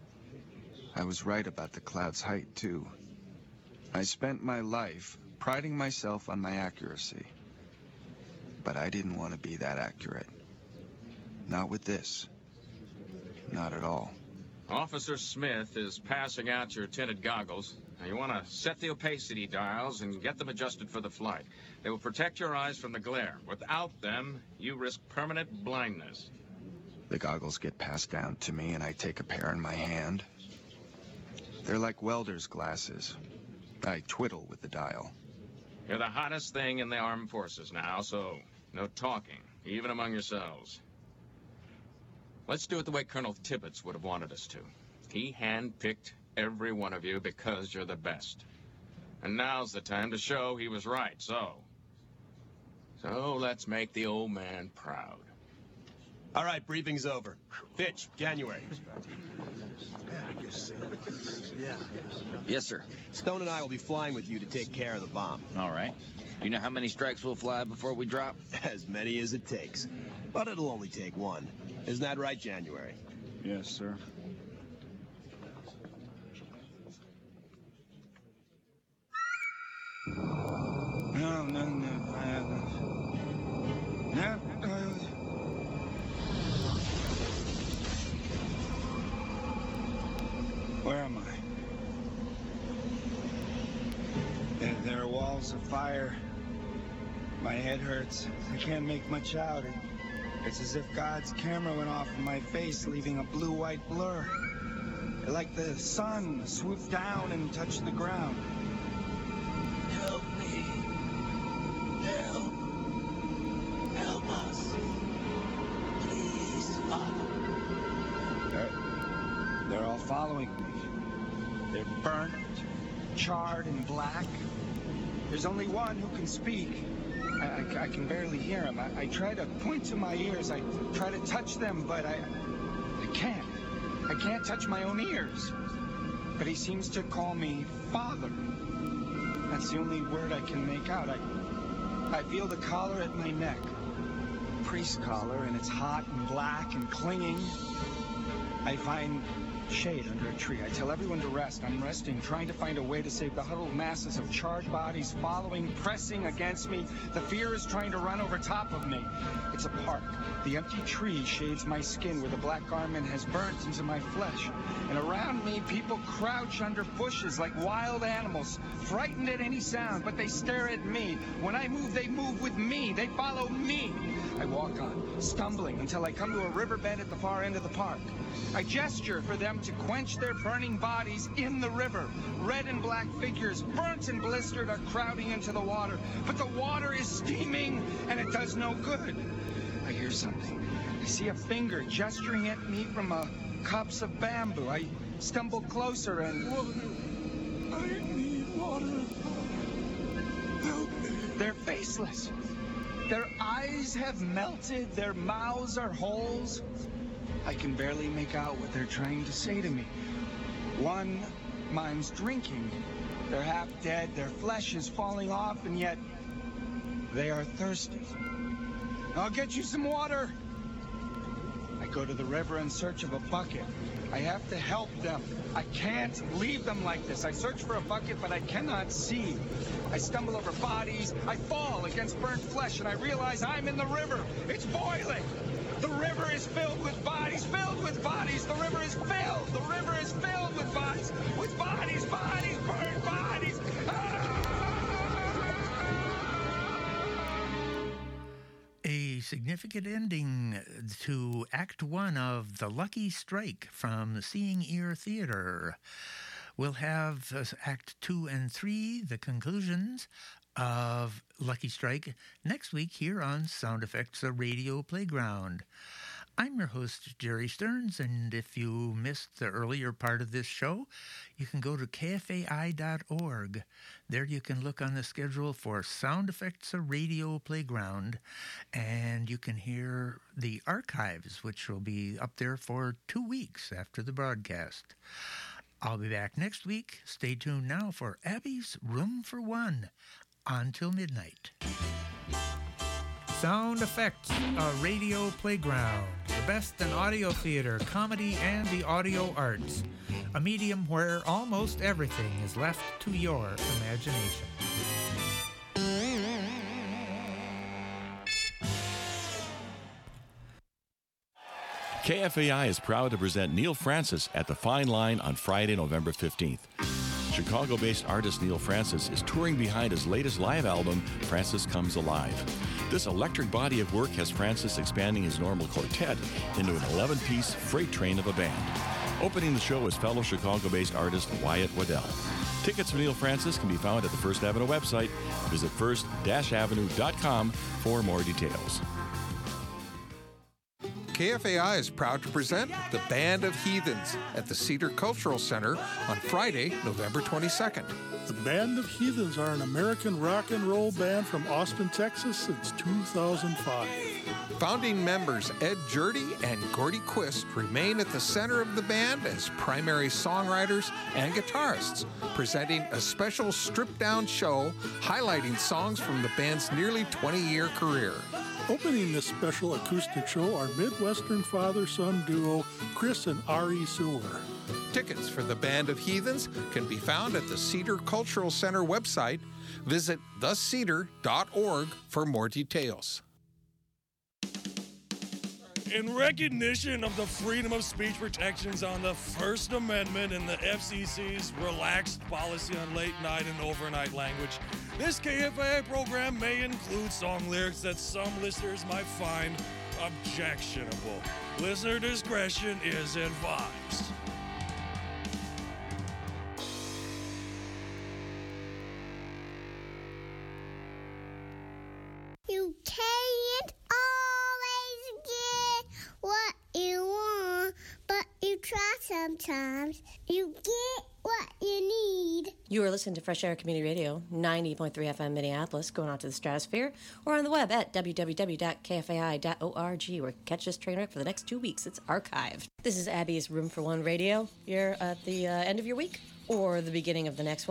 I was right about the cloud's height, too. I spent my life priding myself on my accuracy. But I didn't want to be that accurate. Not with this. Not at all. Officer Smith is passing out your tinted goggles. Now you want to set the opacity dials and get them adjusted for the flight. They will protect your eyes from the glare. Without them, you risk permanent blindness. The goggles get passed down to me and I take a pair in my hand. They're like welder's glasses. I twiddle with the dial. You're the hottest thing in the armed forces now, so no talking, even among yourselves. Let's do it the way Colonel Tibbets would have wanted us to. He handpicked every one of you because you're the best. And now's the time to show he was right, so... So let's make the old man proud. All right, briefing's over. Fitch, January. Yes, sir. Stone and I will be flying with you to take care of the bomb. All right. Do you know how many strikes we'll fly before we drop? As many as it takes. But it'll only take one. Isn't that right, January? Yes, sir. No, no, no, I haven't. No, no. Where am I? There, there are walls of fire. My head hurts. I can't make much out. It, it's as if God's camera went off in my face, leaving a blue-white blur. Like the sun swooped down and touched the ground. Help me. Help. Help us. Please. They're burnt, charred, and black. There's only one who can speak. I, I, I can barely hear him. I, I try to point to my ears. I try to touch them, but I, I can't. I can't touch my own ears. But he seems to call me Father. That's the only word I can make out. I, I feel the collar at my neck. Priest collar, and it's hot and black and clinging. I find shade under a tree. I tell everyone to rest. I'm resting, trying to find a way to save the huddled masses of charred bodies following, pressing against me. The fear is trying to run over top of me. It's a park. The empty tree shades my skin where the black garment has burnt into my flesh. And around me, people crouch under bushes like wild animals, frightened at any sound, but they stare at me. When I move, they move with me. They follow me. I walk on, stumbling, until I come to a riverbed at the far end of the park. I gesture for them to quench their burning bodies in the river. Red and black figures, burnt and blistered, are crowding into the water. But the water is steaming, and it does no good. I hear something. I see a finger gesturing at me from a copse of bamboo. I stumble closer and... Water. I need water. Help me. They're faceless. Their eyes have melted. Their mouths are holes. I can barely make out what they're trying to say to me. One mimes drinking. They're half dead. Their flesh is falling off, and yet they are thirsty. I'll get you some water. I go to the river in search of a bucket. I have to help them. I can't leave them like this. I search for a bucket, but I cannot see. I stumble over bodies. I fall against burnt flesh, and I realize I'm in the river. It's boiling. The river is filled with bodies, filled with bodies. The river is filled. The river is filled with bodies, with bodies, bodies, burnt bodies. A significant ending to Act One of The Lucky Strike from the Seeing Ear Theater. We'll have uh, Act Two and Three, the conclusions of Lucky Strike, next week here on Sound Effects, a Radio Playground. I'm your host, Jerry Stearns, and if you missed the earlier part of this show, you can go to K F A I dot org. There you can look on the schedule for Sound Effects, a Radio Playground, and you can hear the archives, which will be up there for two weeks after the broadcast. I'll be back next week. Stay tuned now for Abby's Room for One. Until midnight. Sound Effects, a Radio Playground. The best in audio theater, comedy, and the audio arts. A medium where almost everything is left to your imagination. K F A I is proud to present Neil Francis at the Fine Line on Friday, November fifteenth. Chicago-based artist Neil Francis is touring behind his latest live album, Francis Comes Alive. This electric body of work has Francis expanding his normal quartet into an eleven-piece freight train of a band. Opening the show is fellow Chicago-based artist Wyatt Waddell. Tickets for Neil Francis can be found at the First Avenue website. Visit first avenue dot com for more details. K F A I is proud to present the Band of Heathens at the Cedar Cultural Center on Friday, November twenty-second. The Band of Heathens are an American rock and roll band from Austin, Texas since two thousand five. Founding members Ed Jurdy and Gordy Quist remain at the center of the band as primary songwriters and guitarists, presenting a special stripped-down show highlighting songs from the band's nearly twenty-year career. Opening this special acoustic show are Midwestern father-son duo Chris and Ari Silver. Tickets for the Band of Heathens can be found at the Cedar Cultural Center website. Visit the cedar dot org for more details. In recognition of the freedom of speech protections on the First Amendment and the F C C's relaxed policy on late night and overnight language, this K F A I program may include song lyrics that some listeners might find objectionable. Listener discretion is advised. You can't always get what you want, but you try sometimes. You get what you You are listening to Fresh Air Community Radio, ninety point three F M Minneapolis, going out to the stratosphere, or on the web at w w w dot k f a i dot org, where catch this train wreck for the next two weeks. It's archived. This is Abby's Room for One Radio. You're at the uh, end of your week or the beginning of the next one.